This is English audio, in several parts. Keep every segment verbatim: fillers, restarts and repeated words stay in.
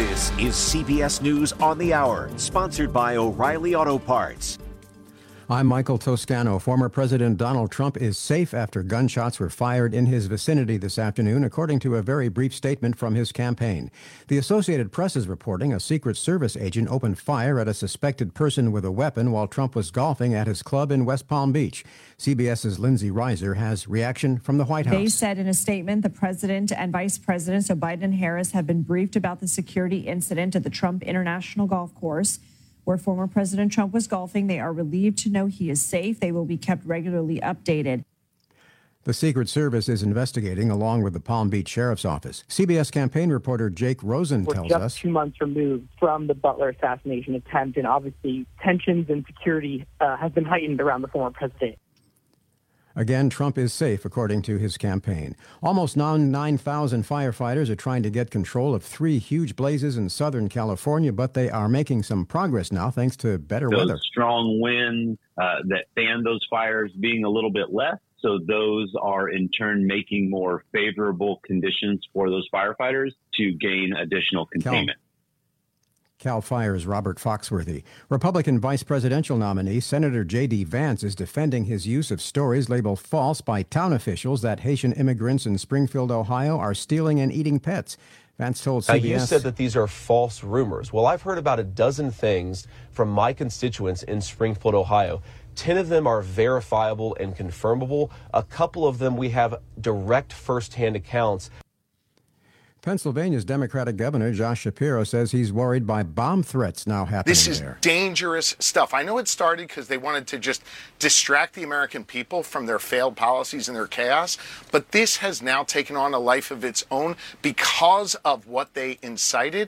This is C B S News on the Hour, sponsored by O'Reilly Auto Parts. I'm Michael Toscano. Former President Donald Trump is safe after gunshots were fired in his vicinity this afternoon, according to a very brief statement from his campaign. The Associated Press is reporting a Secret Service agent opened fire at a suspected person with a weapon while Trump was golfing at his club in West Palm Beach. CBS's Lindsay Reiser has reaction from the White House. They said in a statement the president and vice president, so Biden and Harris, have been briefed about the security incident at the Trump International Golf Course, where former President Trump was golfing. They are relieved to know he is safe. They will be kept regularly updated. The Secret Service is investigating along with the Palm Beach Sheriff's Office. C B S campaign reporter Jake Rosen We're tells just us two months removed from the Butler assassination attempt, and obviously tensions and security uh, have been heightened around the former president. Again, Trump is safe, according to his campaign. Almost nine thousand firefighters are trying to get control of three huge blazes in Southern California, but they are making some progress now thanks to better those weather. Strong winds uh, that fan those fires being a little bit less. So those are in turn making more favorable conditions for those firefighters to gain additional containment. Cal Fire's Robert Foxworthy. Republican vice presidential nominee Senator J D. Vance is defending his use of stories labeled false by town officials that Haitian immigrants in Springfield, Ohio are stealing and eating pets. Vance told C B S. Now, you said that these are false rumors. Well, I've heard about a dozen things from my constituents in Springfield, Ohio. Ten of them are verifiable and confirmable. A couple of them we have direct firsthand accounts. Pennsylvania's Democratic Governor Josh Shapiro says he's worried by bomb threats now happening This is there. dangerous stuff. I know it started because they wanted to just distract the American people from their failed policies and their chaos, but this has now taken on a life of its own because of what they incited.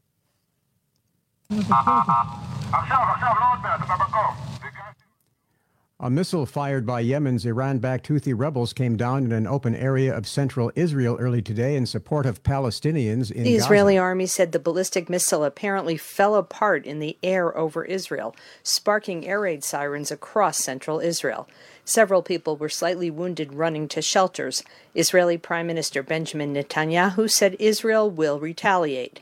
A missile fired by Yemen's Iran-backed Houthi rebels came down in an open area of central Israel early today in support of Palestinians in The Israeli Gaza. army said the ballistic missile apparently fell apart in the air over Israel, sparking air raid sirens across central Israel. Several people were slightly wounded running to shelters. Israeli Prime Minister Benjamin Netanyahu said Israel will retaliate.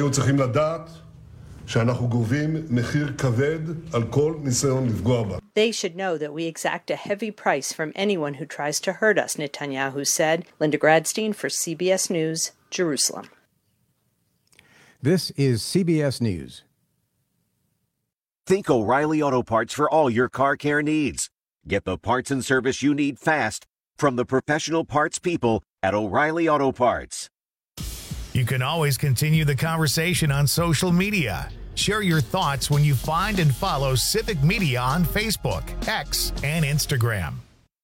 They should know that we exact a heavy price from anyone who tries to hurt us, Netanyahu said. Linda Gradstein for C B S News, Jerusalem. This is C B S News. Think O'Reilly Auto Parts for all your car care needs. Get the parts and service you need fast from the professional parts people at O'Reilly Auto Parts. You can always continue the conversation on social media. Share your thoughts when you find and follow Civic Media on Facebook, X, and Instagram.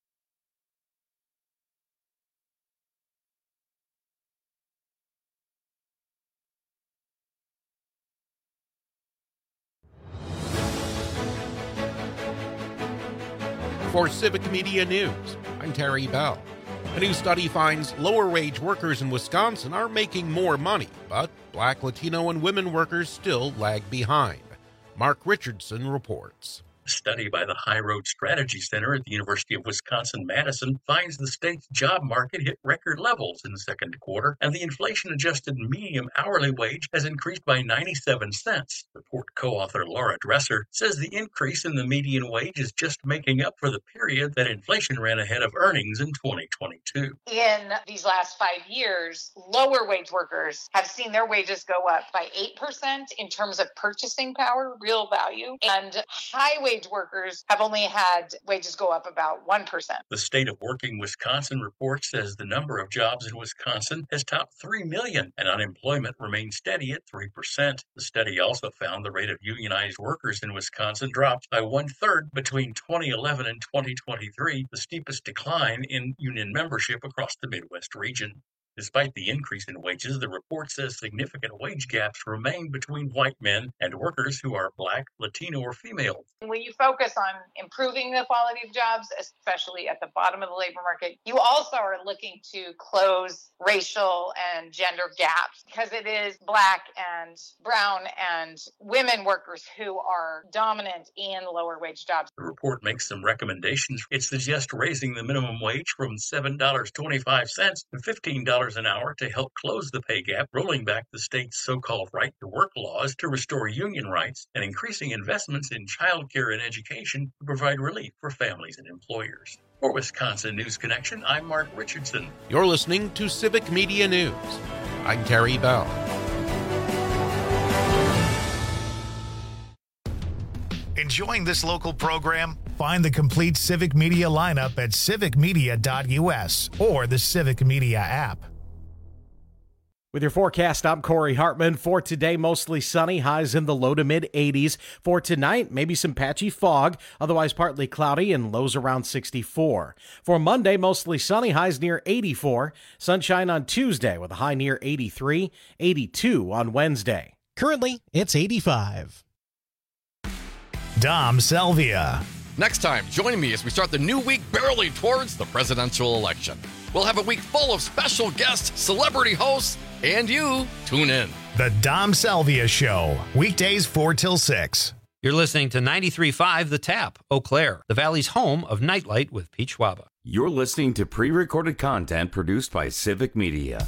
For Civic Media News, I'm Terry Bell. A new study finds lower-wage workers in Wisconsin are making more money, but Black, Latino, and women workers still lag behind. Mark Richardson reports. A study by the High Road Strategy Center at the University of Wisconsin-Madison finds the state's job market hit record levels in the second quarter, and the inflation-adjusted median hourly wage has increased by ninety-seven cents. Report co-author Laura Dresser says the increase in the median wage is just making up for the period that inflation ran ahead of earnings in twenty twenty-two. In these last five years, lower wage workers have seen their wages go up by eight percent in terms of purchasing power, real value, and high wage workers have only had wages go up about one percent. The State of Working Wisconsin report says the number of jobs in Wisconsin has topped three million, and unemployment remains steady at three percent. The study also found the rate of unionized workers in Wisconsin dropped by one-third between twenty eleven and twenty twenty-three, the steepest decline in union membership across the Midwest region. Despite the increase in wages, the report says significant wage gaps remain between white men and workers who are Black, Latino, or female. When you focus on improving the quality of jobs, especially at the bottom of the labor market, you also are looking to close racial and gender gaps because it is Black and brown and women workers who are dominant in lower wage jobs. The report makes some recommendations. It suggests raising the minimum wage from seven dollars and twenty-five cents to fifteen dollars dollars an hour to help close the pay gap, rolling back the state's so-called right-to-work laws to restore union rights, and increasing investments in child care and education to provide relief for families and employers. For Wisconsin News Connection, I'm Mark Richardson. You're listening to Civic Media News. I'm Terry Bell. Enjoying this local program? Find the complete Civic Media lineup at civic media dot u s or the Civic Media app. With your forecast, I'm Corey Hartman. For today, mostly sunny, highs in the low to mid eighties. For tonight, maybe some patchy fog, otherwise partly cloudy and lows around sixty-four. For Monday, mostly sunny, highs near eighty-four. Sunshine on Tuesday with a high near eighty-three, eighty-two on Wednesday. Currently, it's eighty-five. Dom Salvia. Next time, join me as we start the new week barreling towards the presidential election. We'll have a week full of special guests, celebrity hosts, and you. Tune in. The Dom Salvia Show, weekdays four till six. You're listening to ninety-three point five The Tap, Eau Claire, the Valley's home of Nightlight with Pete Schwaba. You're listening to pre-recorded content produced by Civic Media.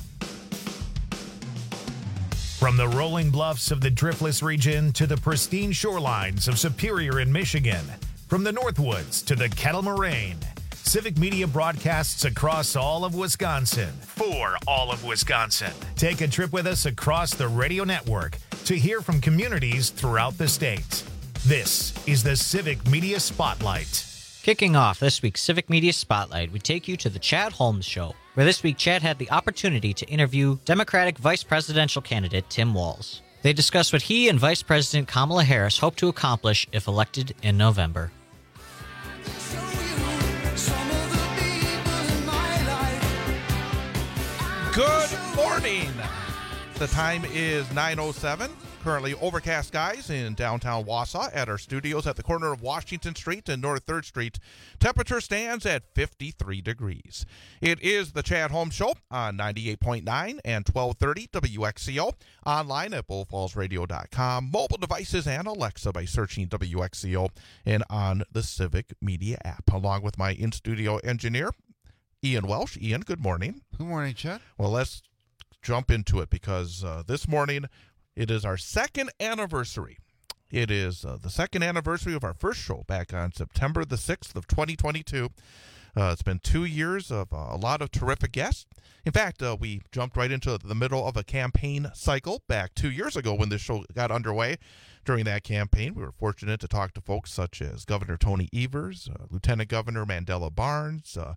From the rolling bluffs of the Driftless region to the pristine shorelines of Superior in Michigan, from the Northwoods to the Kettle Moraine, Civic Media broadcasts across all of Wisconsin for all of Wisconsin. Take a trip with us across the radio network to hear from communities throughout the state. This is the Civic Media Spotlight. Kicking off this week's Civic Media Spotlight, we take you to the Chad Holmes Show, where this week Chad had the opportunity to interview Democratic vice presidential candidate Tim Walz. They discussed what he and Vice President Kamala Harris hope to accomplish if elected in November. Good morning. The time is nine oh seven. Currently overcast skies in downtown Wausau at our studios at the corner of Washington Street and North third Street. Temperature stands at fifty-three degrees. It is the Chad Holmes Show on ninety-eight point nine and twelve thirty W X C O. Online at bull falls radio dot com. Mobile devices and Alexa by searching W X C O and on the Civic Media app. Along with my in-studio engineer, Ian Welsh. Ian, good morning. Good morning, Chad. Well, let's jump into it because uh, this morning it is our second anniversary. It is uh, the second anniversary of our first show back on September the sixth of twenty twenty-two. Uh, it's been two years of uh, a lot of terrific guests. In fact, uh, we jumped right into the middle of a campaign cycle back two years ago when this show got underway. During that campaign, we were fortunate to talk to folks such as Governor Tony Evers, uh, Lieutenant Governor Mandela Barnes, uh,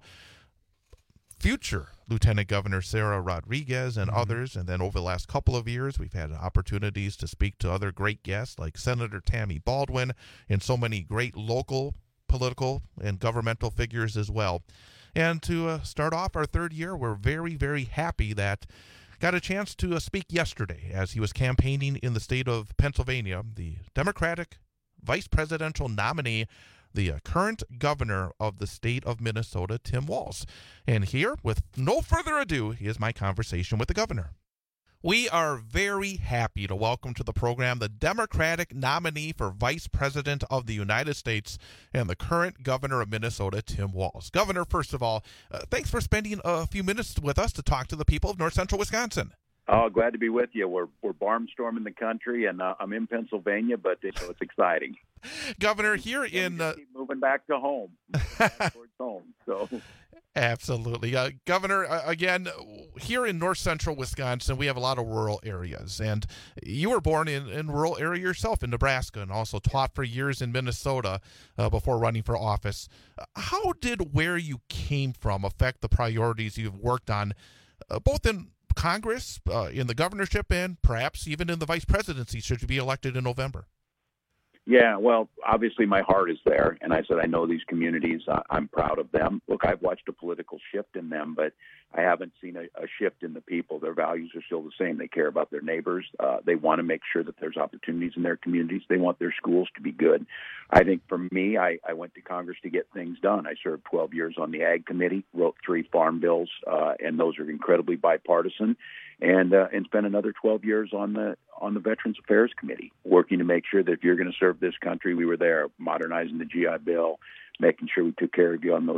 future Lieutenant Governor Sarah Rodriguez, and mm-hmm. others. And then over the last couple of years, we've had opportunities to speak to other great guests like Senator Tammy Baldwin and so many great local political and governmental figures as well. And to uh, start off our third year, we're very, very happy that got a chance to uh, speak yesterday as he was campaigning in the state of Pennsylvania, the Democratic vice presidential nominee, the uh, current governor of the state of Minnesota, Tim Walz. And here, with no further ado, is my conversation with the governor. We are very happy to welcome to the program the Democratic nominee for Vice President of the United States and the current governor of Minnesota, Tim Walz. Governor, first of all, uh, thanks for spending a few minutes with us to talk to the people of North Central Wisconsin. Oh, glad to be with you. We're we're barnstorming the country, and uh, I'm in Pennsylvania, but so it's exciting. Governor, here in uh, keep moving back to home, back towards home. So, absolutely, uh, Governor. Uh, again, here in North Central Wisconsin, we have a lot of rural areas, and you were born in in rural area yourself in Nebraska, and also taught for years in Minnesota uh, before running for office. How did where you came from affect the priorities you've worked on, uh, both in Congress, uh, in the governorship, and perhaps even in the vice presidency should you be elected in November? Yeah, well, obviously my heart is there, and I said I know these communities. Uh, I'm proud of them. Look, I've watched a political shift in them, but I haven't seen a, a shift in the people. Their values are still the same. They care about their neighbors. Uh, they want to make sure that there's opportunities in their communities. They want their schools to be good. I think for me, I, I went to Congress to get things done. I served twelve years on the Ag Committee, wrote three farm bills, uh, and those are incredibly bipartisan, and uh, and spent another twelve years on the on the Veterans Affairs Committee, working to make sure that if you're going to serve this country, we were there, modernizing the G I Bill, making sure we took care of you on those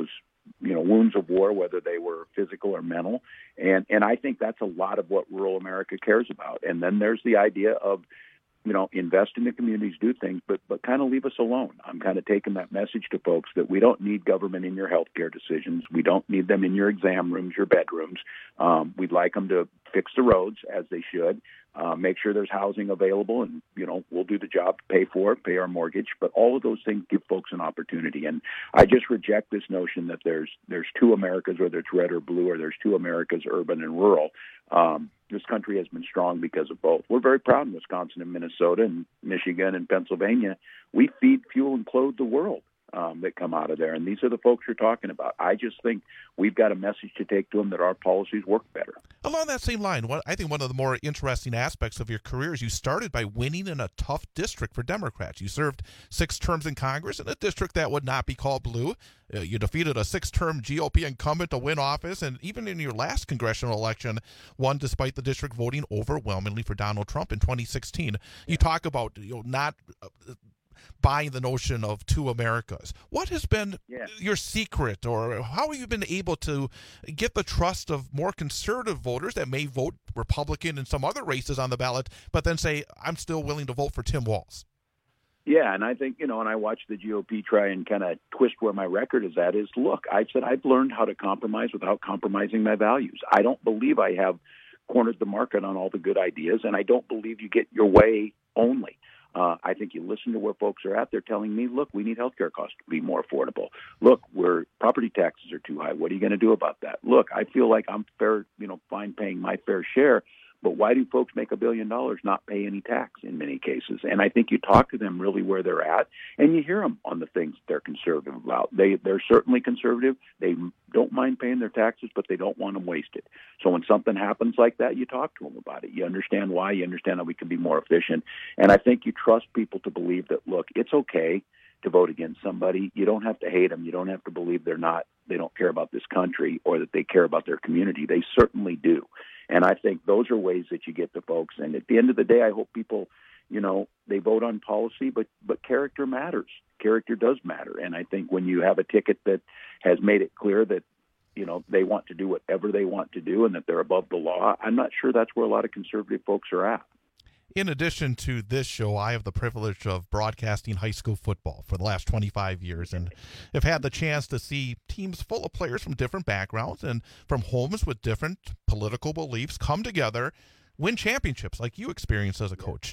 you know, wounds of war, whether they were physical or mental. And, and I think that's a lot of what rural America cares about. And then there's the idea of, you know, invest in the communities, do things, but but kind of leave us alone. I'm kind of taking that message to folks that we don't need government in your healthcare decisions. We don't need them in your exam rooms, your bedrooms. Um, we'd like them to fix the roads as they should, uh, make sure there's housing available, and, you know, we'll do the job, pay for it, pay our mortgage. But all of those things give folks an opportunity. And I just reject this notion that there's there's two Americas, whether it's red or blue, or there's two Americas, urban and rural. Um, this country has been strong because of both. We're very proud in Wisconsin and Minnesota and Michigan and Pennsylvania. We feed, fuel, and clothe the world um, that come out of there. And these are the folks you're talking about. I just think we've got a message to take to them that our policies work better. Along that same line, what I think one of the more interesting aspects of your career is you started by winning in a tough district for Democrats. You served six terms in Congress in a district that would not be called blue. Uh, you defeated a six-term G O P incumbent to win office, and even in your last congressional election, won despite the district voting overwhelmingly for Donald Trump in twenty sixteen. You talk about, you know, not uh, buying the notion of two Americas. What has been yeah. your secret, or how have you been able to get the trust of more conservative voters that may vote Republican in some other races on the ballot, but then say, I'm still willing to vote for Tim Walz? Yeah, and I think, you know, and I watched the G O P try and kind of twist where my record is at is, look, I said I've learned how to compromise without compromising my values. I don't believe I have cornered the market on all the good ideas, and I don't believe you get your way only. Uh, I think you listen to where folks are at. They're telling me, look, we need healthcare costs to be more affordable. Look, where property taxes are too high. What are you going to do about that? Look, I feel like I'm fair, you know, fine paying my fair share. But why do folks make a billion dollars not pay any tax in many cases? And I think you talk to them really where they're at, and you hear them on the things they're conservative about. They, they're certainly conservative. They don't mind paying their taxes, but they don't want them wasted. So when something happens like that, you talk to them about it. You understand why. You understand how we can be more efficient. And I think you trust people to believe that, look, it's okay to vote against somebody. You don't have to hate them. You don't have to believe they're not, they don't care about this country or that they care about their community. They certainly do. And I think those are ways that you get to folks. And at the end of the day, I hope people, you know, they vote on policy, but but character matters. Character does matter. And I think when you have a ticket that has made it clear that, you know, they want to do whatever they want to do and that they're above the law, I'm not sure that's where a lot of conservative folks are at. In addition to this show, I have the privilege of broadcasting high school football for the last twenty-five years, and have had the chance to see teams full of players from different backgrounds and from homes with different political beliefs come together, win championships like you experienced as a coach.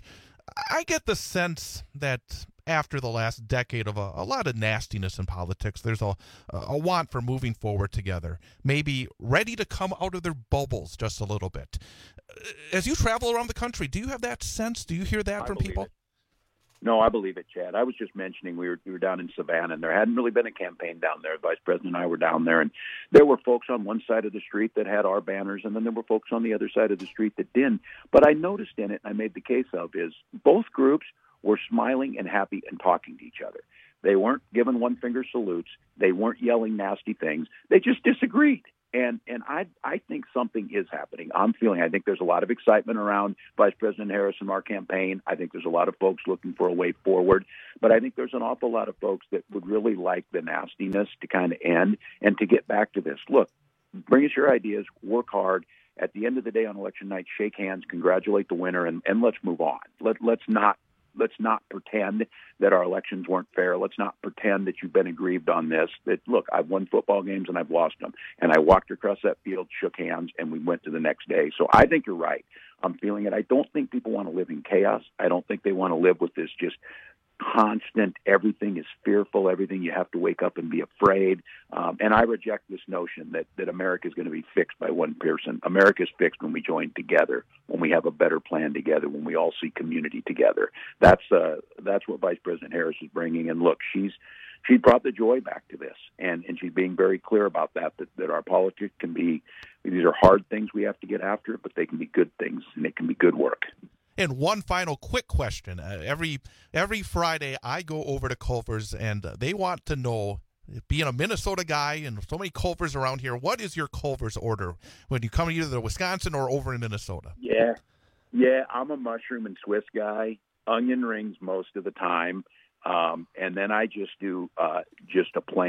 I get the sense that after the last decade of a, a lot of nastiness in politics, there's a, a want for moving forward together, maybe ready to come out of their bubbles just a little bit. As you travel around the country, do you have that sense? Do you hear that I from people? It. No, I believe it, Chad. I was just mentioning we were we were down in Savannah, and there hadn't really been a campaign down there. Vice President and I were down there, and there were folks on one side of the street that had our banners, and then there were folks on the other side of the street that didn't. But I noticed in it, and I made the case of, is both groups were smiling and happy and talking to each other. They weren't giving one-finger salutes. They weren't yelling nasty things. They just disagreed. And and I I think something is happening. I'm feeling, I think there's a lot of excitement around Vice President Harris and our campaign. I think there's a lot of folks looking for a way forward. But I think there's an awful lot of folks that would really like the nastiness to kind of end and to get back to this. Look, bring us your ideas, work hard. At the end of the day on election night, shake hands, congratulate the winner, and, and let's move on. Let, let's not Let's not pretend that our elections weren't fair. Let's not pretend that you've been aggrieved on this. That, look, I've won football games and I've lost them. And I walked across that field, shook hands, and we went to the next day. So I think you're right. I'm feeling it. I don't think people want to live in chaos. I don't think they want to live with this just constant, everything is fearful, everything you have to wake up and be afraid. Um, and I reject this notion that, that America is going to be fixed by one person. America is fixed when we join together, when we have a better plan together, when we all see community together. That's uh, that's what Vice President Harris is bringing. And look, she's she brought the joy back to this, and, and she's being very clear about that, that, that our politics can be, these are hard things we have to get after, but they can be good things, and it can be good work. And one final quick question. Uh, every every Friday, I go over to Culver's, and uh, they want to know, being a Minnesota guy and so many Culver's around here, what is your Culver's order when you come either to Wisconsin or over in Minnesota? Yeah, yeah, I'm a mushroom and Swiss guy, onion rings most of the time, um, and then I just do uh, just a plain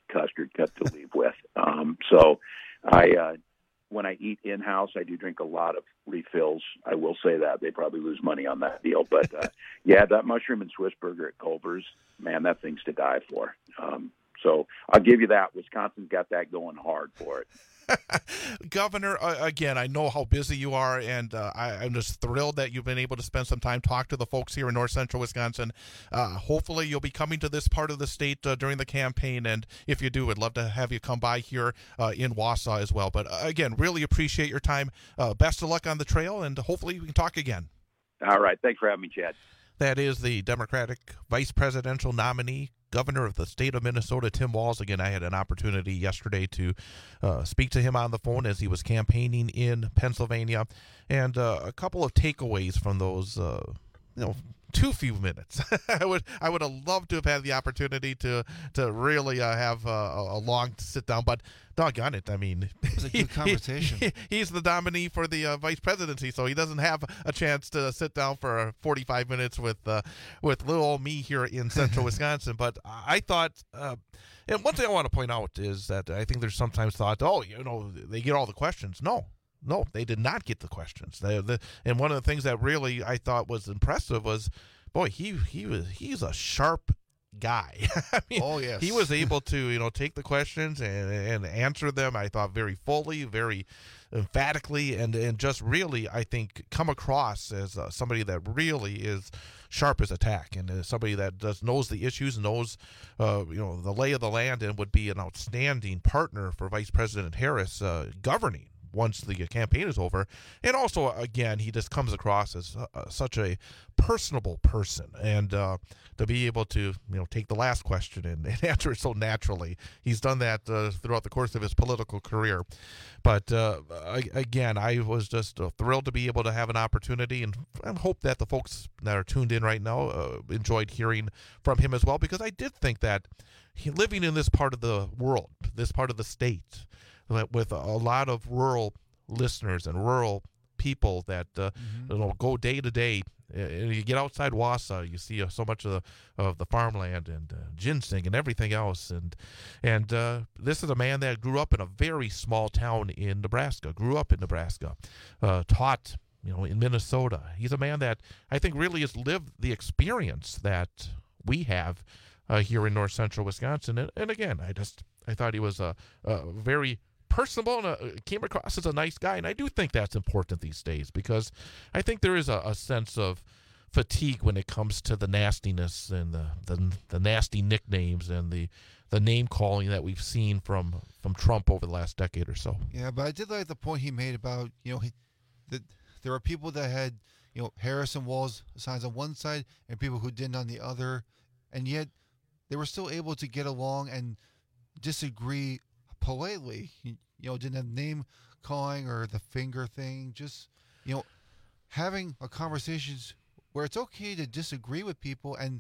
custard cup to leave with. Um, so I, uh, when I eat in-house, I do drink a lot of refills. I will say that. They probably lose money on that deal. But, uh, yeah, that mushroom and Swiss burger at Culver's, man, that thing's to die for. Um, so I'll give you that. Wisconsin's got that going hard for it. Governor, uh, again, I know how busy you are, and uh, I, I'm just thrilled that you've been able to spend some time, talk to the folks here in north central Wisconsin. Uh, hopefully you'll be coming to this part of the state uh, during the campaign, and if you do, I'd love to have you come by here uh, in Wausau as well. But uh, again, really appreciate your time. Uh, best of luck on the trail, and hopefully we can talk again. All right. Thanks for having me, Chad. That is the Democratic vice presidential nominee, Governor of the state of Minnesota, Tim Walz. Again, I had an opportunity yesterday to uh, speak to him on the phone as he was campaigning in Pennsylvania, and uh, a couple of takeaways from those, uh, you know, too few minutes. I would I would have loved to have had the opportunity to to really uh, have uh, a long sit down, but doggone it, I mean, it was a good conversation. He, he's the nominee for the uh, vice presidency, so he doesn't have a chance to sit down for forty-five minutes with uh, with little old me here in central Wisconsin. But I thought, uh, and one thing I want to point out is that I think there's sometimes thought, oh, you know, they get all the questions. No. No, they did not get the questions. They, the, and one of the things that really I thought was impressive was, boy, he he was he's a sharp guy. I mean, oh yes, he was able to you know take the questions and and answer them. I thought very fully, very emphatically, and and just really I think come across as uh, somebody that really is sharp as a tack, and uh, somebody that does knows the issues, knows uh, you know the lay of the land, and would be an outstanding partner for Vice President Harris uh, governing once the campaign is over. And also, again, he just comes across as uh, such a personable person, and uh, to be able to you know take the last question and, and answer it so naturally. He's done that uh, throughout the course of his political career. But uh, again, I was just uh, thrilled to be able to have an opportunity, and I hope that the folks that are tuned in right now uh, enjoyed hearing from him as well, because I did think that he, living in this part of the world, this part of the state, with a lot of rural listeners and rural people that uh, mm-hmm. you know go day to day. And you get outside Wausau, you see uh, so much of the of the farmland and uh, ginseng and everything else. And and uh, this is a man that grew up in a very small town in Nebraska. Grew up in Nebraska, uh, taught you know in Minnesota. He's a man that I think really has lived the experience that we have uh, here in north central Wisconsin. And, and again, I just I thought he was a, a very personable and uh, came across as a nice guy, and I do think that's important these days, because I think there is a, a sense of fatigue when it comes to the nastiness and the, the the nasty nicknames and the the name calling that we've seen from from Trump over the last decade or so. Yeah, but I did like the point he made about you know he, that there are people that had you know Harris and Walz signs on one side and people who didn't on the other, and yet they were still able to get along and disagree politely. You know, didn't have name calling or the finger thing. Just, you know, having a conversations where it's okay to disagree with people and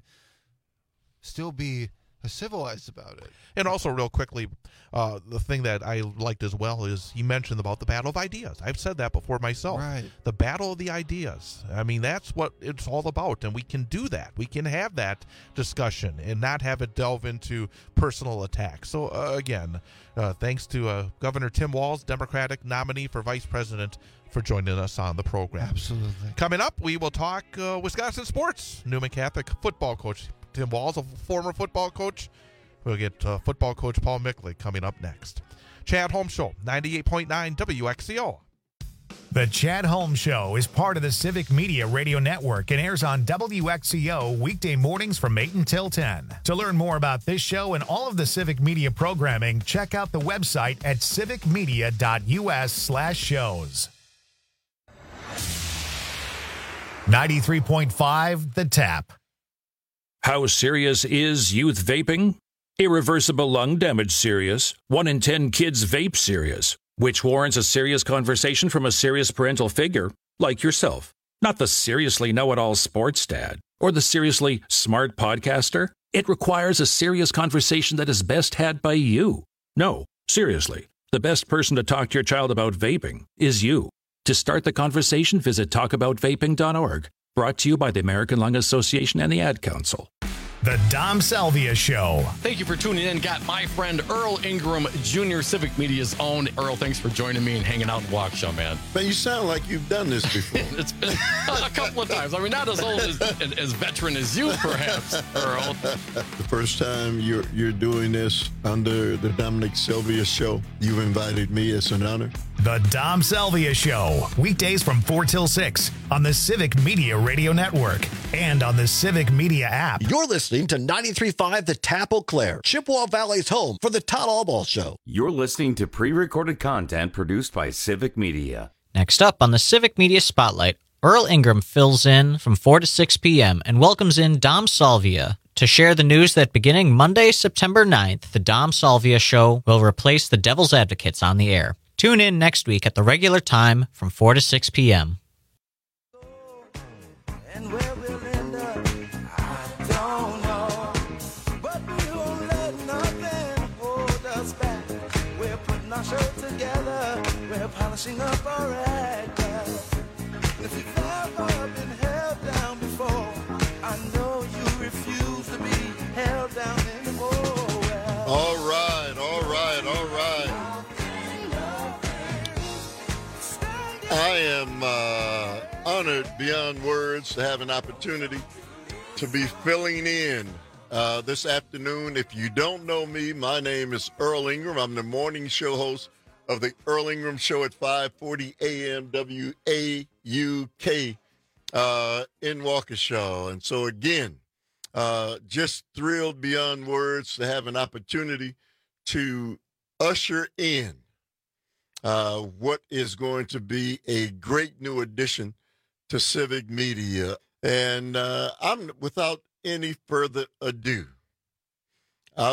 still be civilized about it. And also, real quickly, uh, the thing that I liked as well is he mentioned about the battle of ideas. I've said that before myself. Right. The battle of the ideas. I mean, that's what it's all about, and we can do that. We can have that discussion and not have it delve into personal attacks. So, uh, again, uh, thanks to uh, Governor Tim Walz, Democratic nominee for vice president, for joining us on the program. Absolutely. Coming up, we will talk uh, Wisconsin sports. Newman Catholic football coach Tim Walz, a former football coach. We'll get uh, football coach Paul Mickley coming up next. Chad Holmes Show, ninety-eight point nine W X C O. The Chad Holmes Show is part of the Civic Media Radio Network and airs on W X C O weekday mornings from eight until ten. To learn more about this show and all of the Civic Media programming, check out the website at civicmedia.us slash shows. ninety-three point five The Tap. How serious is youth vaping? Irreversible lung damage serious. One in ten kids vape serious, which warrants a serious conversation from a serious parental figure like yourself. Not the seriously know-it-all sports dad or the seriously smart podcaster. It requires a serious conversation that is best had by you. No, seriously, the best person to talk to your child about vaping is you. To start the conversation, visit talk about vaping dot org. Brought to you by the American Lung Association and the Ad Council. The Dom Salvia Show. Thank you for tuning in. Got my friend Earl Ingram Junior, Civic Media's own. Earl, thanks for joining me and hanging out in Waukesha, man. But you sound like you've done this before. It's been a couple of times. I mean, not as old as as veteran as you, perhaps, Earl. The first time you're you're doing this under the Dominic Salvia Show, you've invited me. It's an honor. The Dom Salvia Show. Weekdays from four till six on the Civic Media Radio Network and on the Civic Media app. You're listening to ninety-three point five The Tap Eau Claire, Chippewa Valley's home for the Todd Allball Show. You're listening to pre-recorded content produced by Civic Media. Next up on the Civic Media Spotlight, Earl Ingram fills in from four to six p.m. and welcomes in Dom Salvia to share the news that beginning Monday, September ninth, the Dom Salvia Show will replace the Devil's Advocates on the air. Tune in next week at the regular time from four to six p.m. And where we'll end up, I don't know. But we won't let nothing hold us back. We're putting our show together. We're polishing up our act. If you've ever been held down before, I know you refuse to be held down anymore. All right, all right, all right. I am uh, honored beyond words to have an opportunity to be filling in uh, this afternoon. If you don't know me, my name is Earl Ingram. I'm the morning show host of the Earl Ingram Show at five forty a.m. W A U K uh, in Waukesha. And so, again, uh, just thrilled beyond words to have an opportunity to usher in Uh, what is going to be a great new addition to Civic Media. And uh, I'm without any further ado, I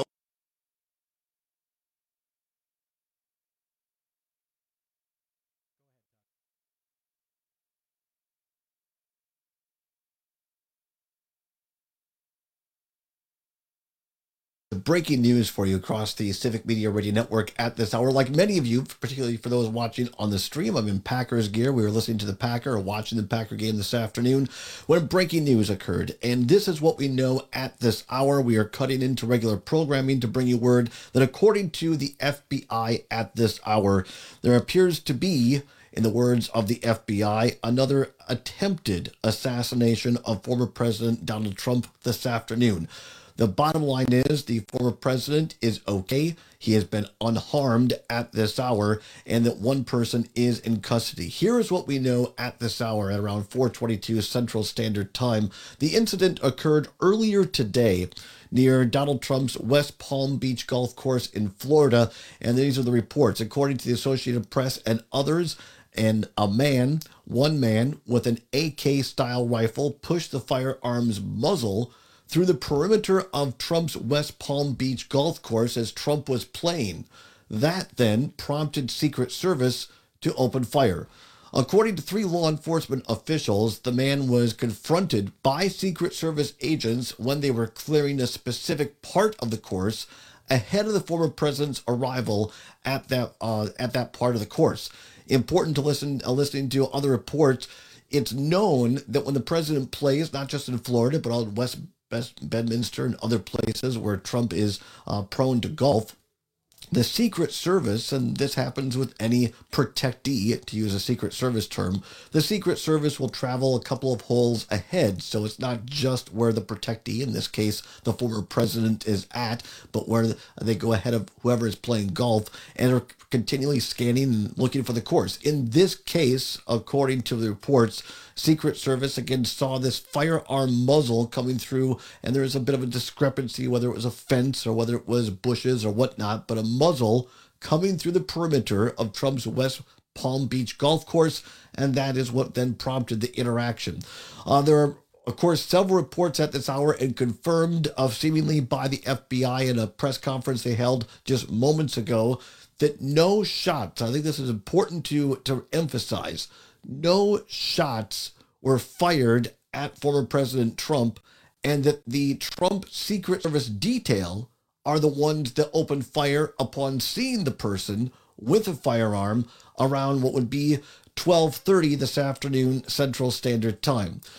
breaking news for you across the Civic Media Radio Network at this hour. Like many of you, particularly for those watching on the stream, I'm in Packers gear. We were listening to the Packer or watching the Packer game this afternoon when breaking news occurred. And this is what we know at this hour. We are cutting into regular programming to bring you word that according to the F B I at this hour, there appears to be, in the words of the F B I, another attempted assassination of former President Donald Trump this afternoon. The bottom line is the former president is okay. He has been unharmed at this hour, and that one person is in custody. Here is what we know at this hour at around four twenty-two Central Standard Time. The incident occurred earlier today near Donald Trump's West Palm Beach golf course in Florida, and these are the reports. According to the Associated Press and others, and a man, one man with an A K-style rifle pushed the firearm's muzzle through the perimeter of Trump's West Palm Beach golf course as Trump was playing. That then prompted Secret Service to open fire. According to three law enforcement officials, the man was confronted by Secret Service agents when they were clearing a specific part of the course ahead of the former president's arrival at that uh, at that part of the course. Important to listen uh, listening to other reports. It's known that when the president plays, not just in Florida, but on West Bedminster and other places where Trump is uh, prone to golf, the Secret Service, and this happens with any protectee, to use a Secret Service term, the Secret Service will travel a couple of holes ahead. So it's not just where the protectee, in this case, the former president, is at, but where they go ahead of whoever is playing golf and are continually scanning and looking for the course. In this case, according to the reports, Secret Service again saw this firearm muzzle coming through, and there is a bit of a discrepancy whether it was a fence or whether it was bushes or whatnot, but a muzzle coming through the perimeter of Trump's West Palm Beach golf course, and that is what then prompted the interaction. Uh, there are, of course, several reports at this hour and confirmed of seemingly by the F B I in a press conference they held just moments ago that no shots, I think this is important to, to emphasize, no shots were fired at former President Trump, and that the Trump Secret Service detail are the ones that opened fire upon seeing the person with a firearm around what would be twelve thirty this afternoon Central Standard Time.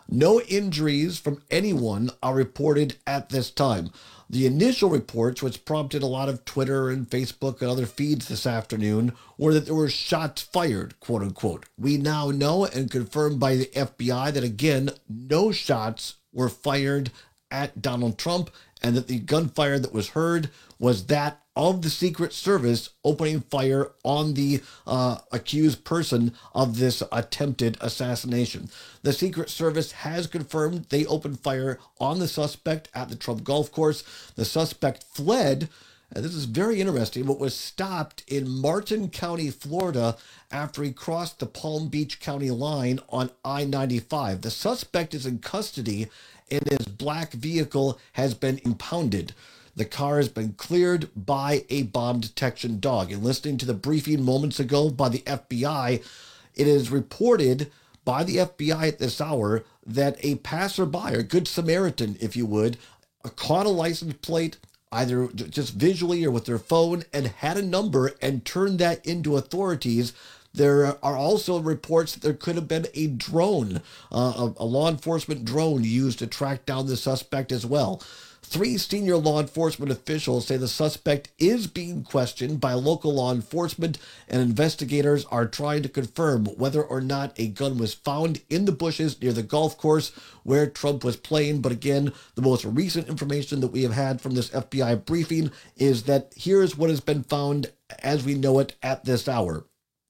No injuries from anyone are reported at this time. The initial reports, which prompted a lot of Twitter and Facebook and other feeds this afternoon, were that there were shots fired, quote unquote. We now know and confirmed by the F B I that, again, no shots were fired at Donald Trump, and that the gunfire that was heard was that of the Secret Service opening fire on the uh, accused person of this attempted assassination. The Secret Service has confirmed they opened fire on the suspect at the Trump golf course. The suspect fled, and this is very interesting, but was stopped in Martin County, Florida, after he crossed the Palm Beach County line on I ninety-five. The suspect is in custody, and his black vehicle has been impounded. The car has been cleared by a bomb detection dog. And listening to the briefing moments ago by the F B I, it is reported by the F B I at this hour that a passerby, or good Samaritan, if you would, caught a license plate, either just visually or with their phone, and had a number and turned that into authorities. There are also reports that there could have been a drone, uh, a, a law enforcement drone used to track down the suspect as well. Three senior law enforcement officials say the suspect is being questioned by local law enforcement, and investigators are trying to confirm whether or not a gun was found in the bushes near the golf course where Trump was playing. But again, the most recent information that we have had from this F B I briefing is that here's what has been found as we know it at this hour.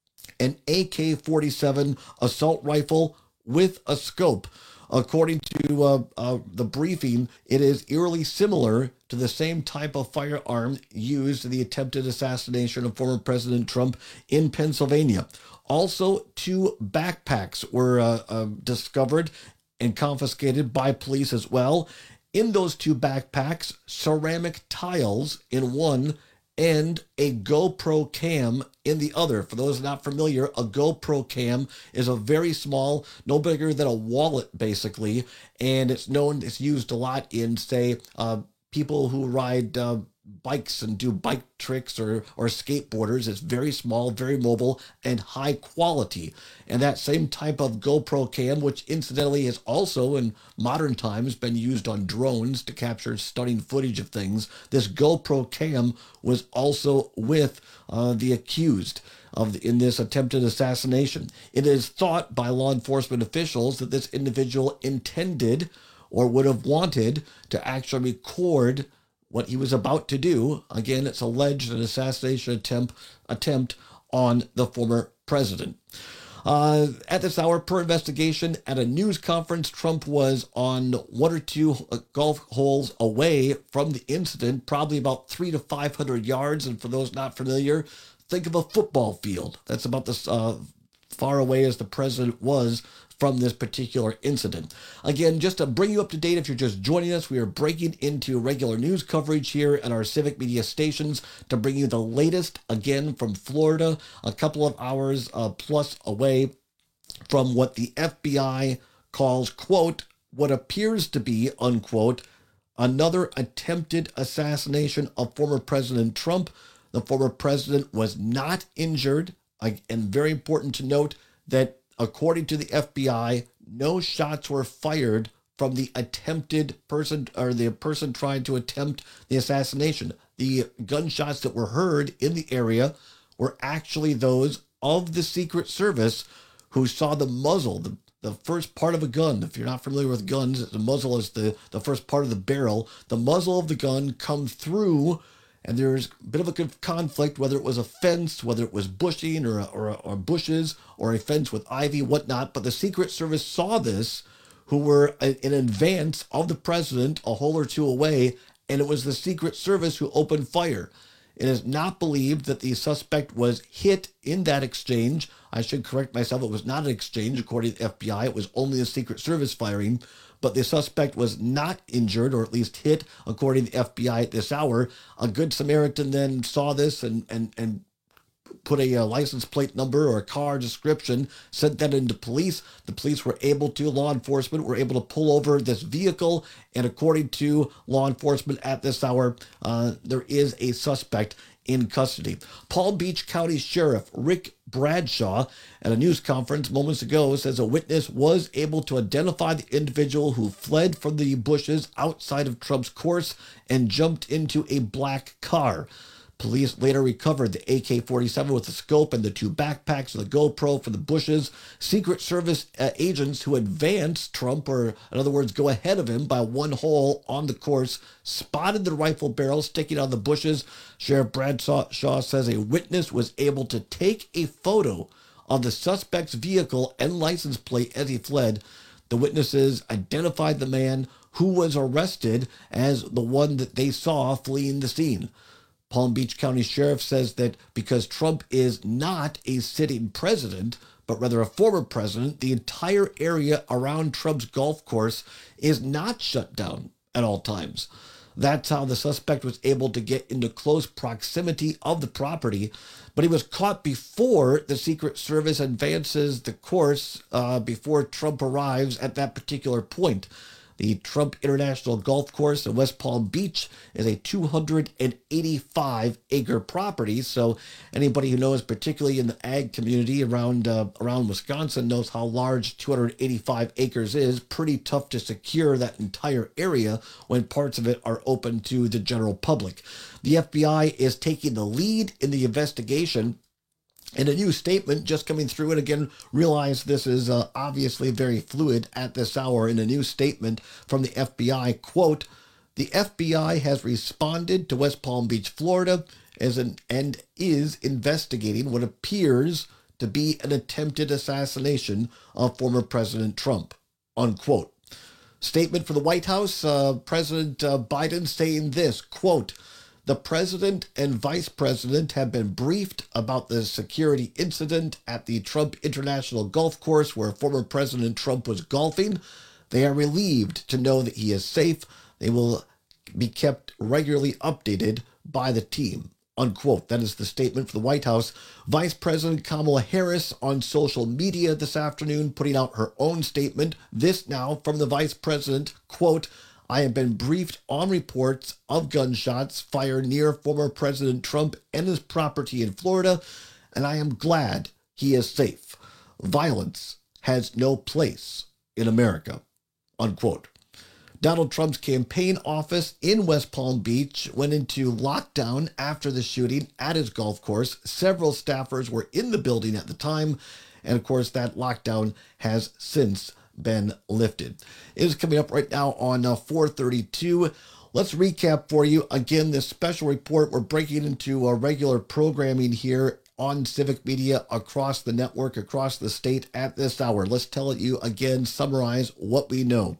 An A K forty-seven assault rifle with a scope. According to uh, uh, the briefing, it is eerily similar to the same type of firearm used in the attempted assassination of former President Trump in Pennsylvania. Also, two backpacks were uh, uh, discovered and confiscated by police as well. In those two backpacks, ceramic tiles in one and a GoPro cam in the other. For those not familiar, a GoPro cam is a very small, no bigger than a wallet, basically, and it's known, it's used a lot in, say, uh, people who ride uh, bikes and do bike tricks or, or skateboarders. It's very small, very mobile, and high quality. And that same type of GoPro cam, which incidentally has also in modern times been used on drones to capture stunning footage of things, this GoPro cam was also with uh, the accused of the, in this attempted assassination. It is thought by law enforcement officials that this individual intended or would have wanted to actually record what he was about to do. Again, it's alleged an assassination attempt attempt on the former president. Uh, at this hour, per investigation, at a news conference, Trump was on one or two golf holes away from the incident, probably about three to five hundred yards. And for those not familiar, think of a football field. That's about as uh, far away as the president was from this particular incident. Again, just to bring you up to date, if you're just joining us, we are breaking into regular news coverage here at our Civic Media stations to bring you the latest, again, from Florida, a couple of hours uh, plus away from what the F B I calls, quote, what appears to be, unquote, another attempted assassination of former President Trump. The former president was not injured, and very important to note that according to the F B I, no shots were fired from the attempted person or the person trying to attempt the assassination. The gunshots that were heard in the area were actually those of the Secret Service, who saw the muzzle, the, the first part of a gun. If you're not familiar with guns, the muzzle is the, the first part of the barrel. The muzzle of the gun comes through, and there's a bit of a conflict, whether it was a fence, whether it was bushing or, or, or bushes, or a fence with ivy, whatnot. But the Secret Service saw this, who were in advance of the president, a hole or two away, and it was the Secret Service who opened fire. It is not believed that the suspect was hit in that exchange. I should correct myself, it was not an exchange according to the F B I. It was only the Secret Service firing. But the suspect was not injured, or at least hit, according to the F B I at this hour. A good Samaritan then saw this and, and, and put a uh, license plate number or a car description, sent that into police. The police were able to, law enforcement were able to pull over this vehicle, and according to law enforcement at this hour, uh, there is a suspect in custody. Palm Beach County Sheriff Rick Bradshaw, at a news conference moments ago, says a witness was able to identify the individual who fled from the bushes outside of Trump's course and jumped into a black car. Police later recovered the A K forty-seven with the scope and the two backpacks and the GoPro from the bushes. Secret Service uh, agents who advanced Trump, or in other words, go ahead of him by one hole on the course, spotted the rifle barrel sticking out of the bushes. Sheriff Bradshaw says a witness was able to take a photo of the suspect's vehicle and license plate as he fled. The witnesses identified the man who was arrested as the one that they saw fleeing the scene. Palm Beach County Sheriff says that because Trump is not a sitting president, but rather a former president, the entire area around Trump's golf course is not shut down at all times. That's how the suspect was able to get into close proximity of the property, but he was caught before the Secret Service advances the course, uh, before Trump arrives at that particular point. The Trump International Golf Course in West Palm Beach is a two hundred eighty-five acre property. So anybody who knows, particularly in the ag community around uh, around Wisconsin, knows how large two hundred eighty-five acres is. Pretty tough to secure that entire area when parts of it are open to the general public. The F B I is taking the lead in the investigation. In a new statement just coming through, and again, realize this is uh, obviously very fluid at this hour. In a new statement from the F B I, quote, the F B I has responded to West Palm Beach, Florida, as an, and is investigating what appears to be an attempted assassination of former President Trump, unquote. Statement for the White House, uh, President uh, Biden saying this, quote, the president and vice president have been briefed about the security incident at the Trump International Golf Course where former President Trump was golfing. They are relieved to know that he is safe. They will be kept regularly updated by the team, unquote. That is the statement for the White House. Vice President Kamala Harris on social media this afternoon putting out her own statement. This now from the vice president, quote, I have been briefed on reports of gunshots fired near former President Trump and his property in Florida, and I am glad he is safe. Violence has no place in America, unquote. Donald Trump's campaign office in West Palm Beach went into lockdown after the shooting at his golf course. Several staffers were in the building at the time, and of course that lockdown has since been lifted. It is coming up right now on uh, four thirty-two. Let's recap for you again this special report. We're breaking into uh, regular programming here on Civic Media across the network, across the state at this hour. Let's tell you again, summarize what we know.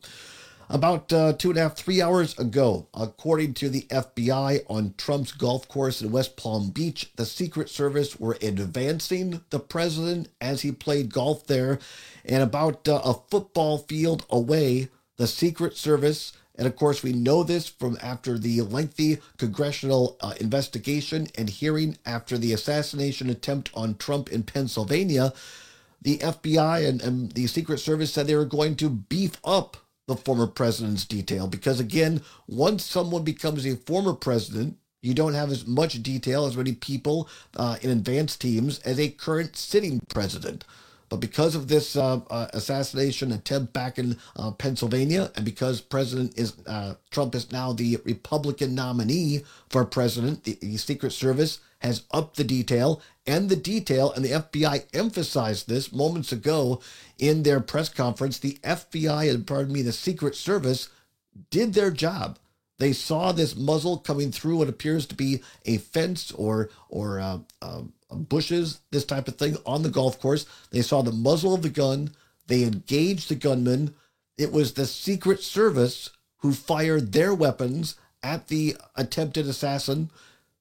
About uh, two and a half, three hours ago, according to the F B I on Trump's golf course in West Palm Beach, the Secret Service were advancing the president as he played golf there. And about uh, a football field away, the Secret Service, and of course we know this from after the lengthy congressional uh, investigation and hearing after the assassination attempt on Trump in Pennsylvania, the F B I and, and the Secret Service said they were going to beef up the former president's detail, because again, once someone becomes a former president, you don't have as much detail, as many people uh, in advanced teams as a current sitting president. But because of this uh, uh, assassination attempt back in uh, Pennsylvania, and because President is uh, Trump is now the Republican nominee for president, the, the Secret Service has upped the detail, and the detail, and the F B I emphasized this moments ago in their press conference. The F B I, and pardon me, the Secret Service did their job. They saw this muzzle coming through what appears to be a fence or or uh, uh, bushes, this type of thing on the golf course. They saw the muzzle of the gun. They engaged the gunman. It was the Secret Service who fired their weapons at the attempted assassin.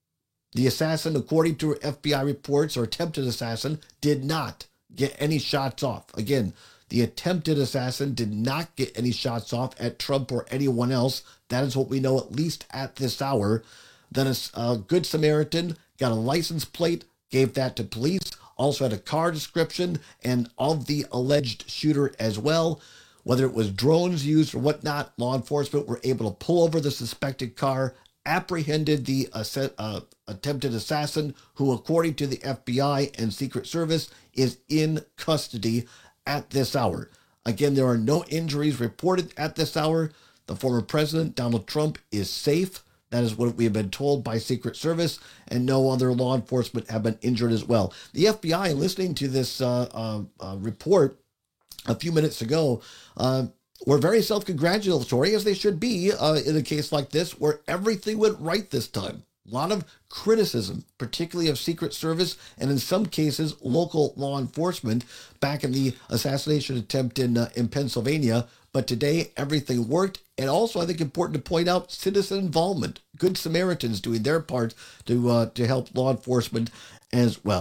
The assassin, according to F B I reports, or attempted assassin, did not get any shots off. Again, the attempted assassin did not get any shots off at Trump or anyone else. That is what we know, at least at this hour. Then a, a Good Samaritan got a license plate, gave that to police. Also had a car description and of the alleged shooter as well. Whether it was drones used or whatnot, law enforcement were able to pull over the suspected car, apprehended the uh, attempted assassin, who, according to the F B I and Secret Service, is in custody at this hour. Again, there are no injuries reported at this hour. The former president, Donald Trump, is safe. That is what we have been told by Secret Service, and no other law enforcement have been injured as well. The F B I, listening to this uh, uh, uh, report a few minutes ago, uh, were very self-congratulatory, as they should be uh, in a case like this, where everything went right this time. A lot of criticism, particularly of Secret Service and in some cases local law enforcement back in the assassination attempt in uh, in Pennsylvania. But today, everything worked. And also, I think important to point out citizen involvement. Good Samaritans doing their part to uh, to help law enforcement as well.